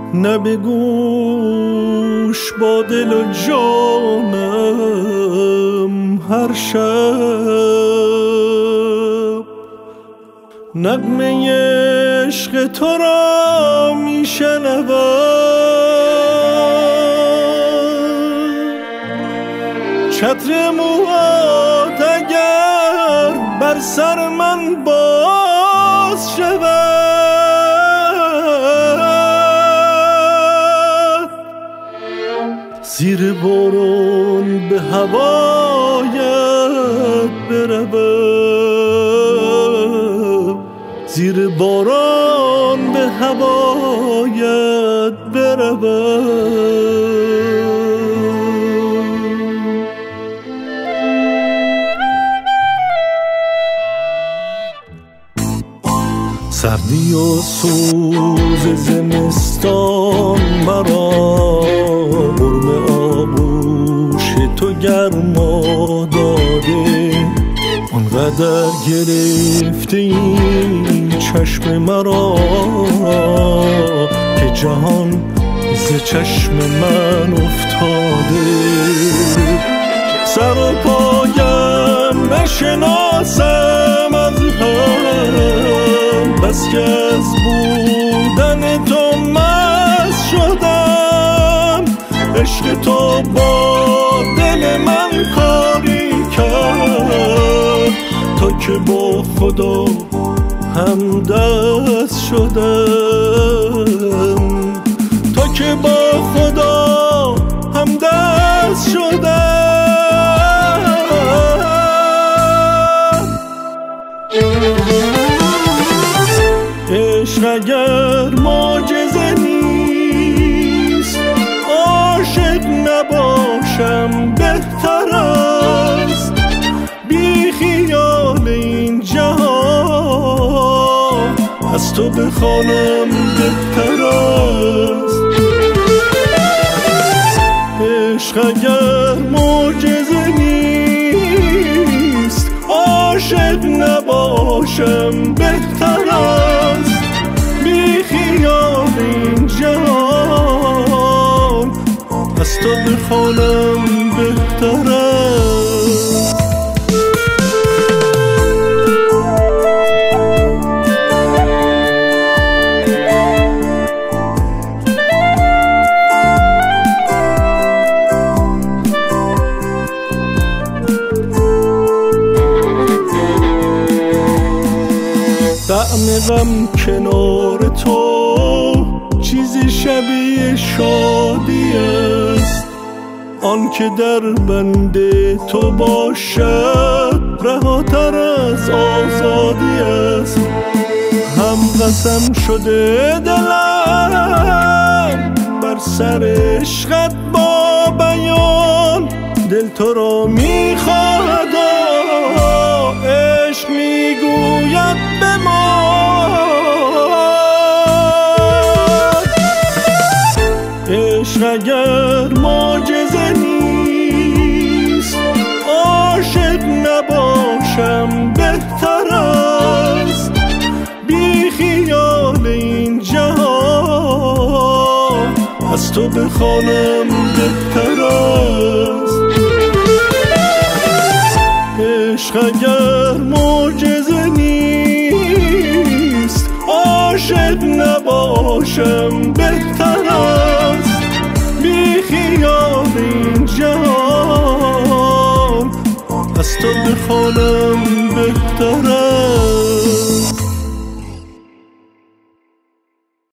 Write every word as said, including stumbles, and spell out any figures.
نه به گوش با دل و جانم هر شب نغمه عشق تو را می شنوم. چتر موهات اگر بر سر من باز شود، زیر بارون به هوایت بروم، زیر باران به هوایت بروم. سردی و سوز زمستان مرا قرم آغوش تو گرما داده، آنقدر گرفته این چشم مرا که جهان ز چشم من افتاده. سر و پایم نشناسم از هم، بس که از بودن تو مست شدم. عشق تو با دل من کاری کرد تا که با خدا همدست شدم، تا که با خدا همدست شدم. عشق اگر معجزه نیست، عاشق نباشم بهتر است. بی خیال این جهان از تو بخوانم بهتر است. عشق اگر معجزه نیست، عاشق نباشم بهتر است. بی خیال این جهان از تو بخوانم بهتر است. طعم غم کنار تو چیزی شبیه شادی است. آن که در بند تو باشد رهاتر از آزادی است. هم قسم شده دلم بر سر عشقت با بیان، دل تو را میخواهد و عشق میگوید به ما. عشق اگر معجزه نیست، عاشق نباشم بهتر است. بی خیال این جهان از تو بخوانم بهتر است. عشق اگر معجزه نیست، عاشق نباشم بهتر است. بی خیال این جهان از تو بخوانم بهتر است.